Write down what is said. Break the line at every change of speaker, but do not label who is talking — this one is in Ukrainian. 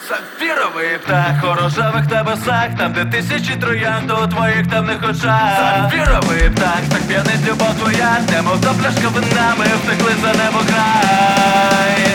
Сапфіровий птах у рожевих небесах, там, де тисячі троянд у твоїх темних очах. Сапфіровий птах, так п'янить любов твоя, немов та пляшка вина, ми втекли за небо край.